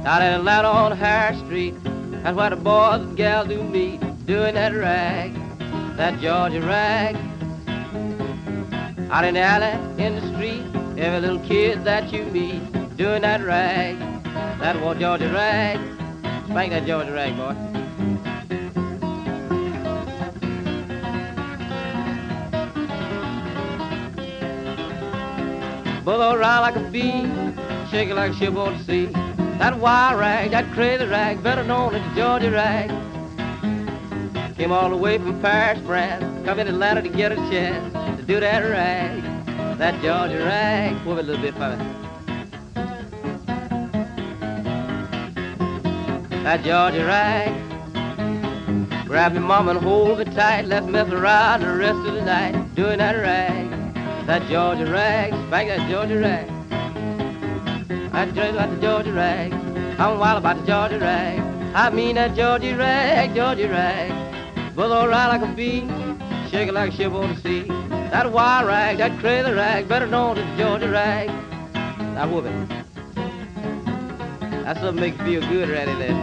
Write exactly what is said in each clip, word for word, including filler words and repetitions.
Out in Atlanta on Harris Street, that's where the boys and gals do meet, doing that rag, that Georgia rag. Out in the alley, in the street, every little kid that you meet, doing that rag, that old Georgia rag. Spank that Georgia rag, boy. Bullet around like a bee, shaking like a ship on the sea. That wire rag, that crazy rag, better known as the Georgia rag. Came all the way from Paris, France, come in Atlanta to get a chance to do that rag, that Georgia rag. Move it a little bit for me. That Georgia rag. Grab your mama and hold her tight, let's mess around the rest of the night, doing that rag, that Georgia rag. Spank that Georgia rag. I dream about the Georgia rag. I'm wild about the Georgia rag. I mean that Georgia rag, Georgia rag. Bullet around like a bee, shaking like a ship on the sea. That wire rag, that crazy rag, better known as the Georgia rag. Now whoop it. That's something makes you feel good right in there.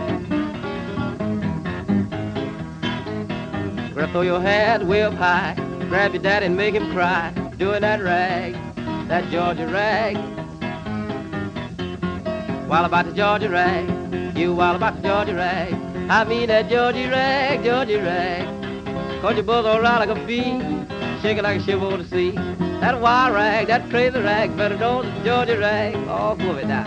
Grab throw your hands way up high, grab your daddy and make him cry, doing that rag, that Georgia rag. Wild about the Georgia rag, you wild about the Georgia rag. I mean that Georgia rag, Georgia rag. Cause your buzz all around like a bee, shaking like a ship on the sea. That wire rag, that crazy rag, better know the Georgia rag. Oh, move it now.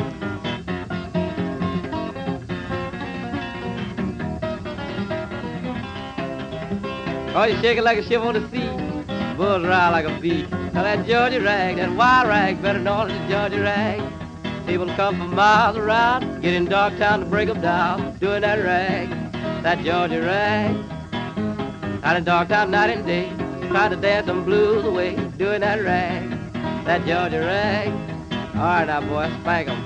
Oh, you shaking like a ship on the sea, buzz around like a bee. Now that Georgia rag, that wire rag, better know the Georgia rag. People come from miles around, get in dark town to break them down, doing that rag, that Georgia rag. Out in dark town night and day, trying to dance them blues away, doing that rag, that Georgia rag. All right now, boy, spank 'em.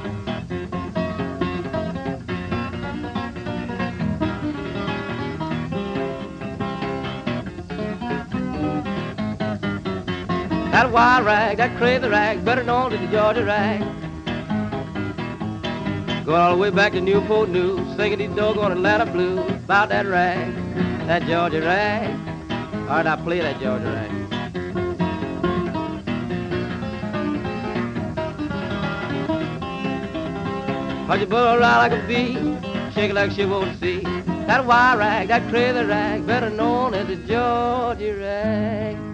That wild rag, that crazy rag, better known as the Georgia rag. Going all the way back to Newport News, singing these doggone Atlanta blues about that rag, that Georgia rag. All right, now play that Georgia rag. Watch your bull around like a bee, shaking like a ship over the sea. That wire rag, that crazy rag, better known as the Georgia rag.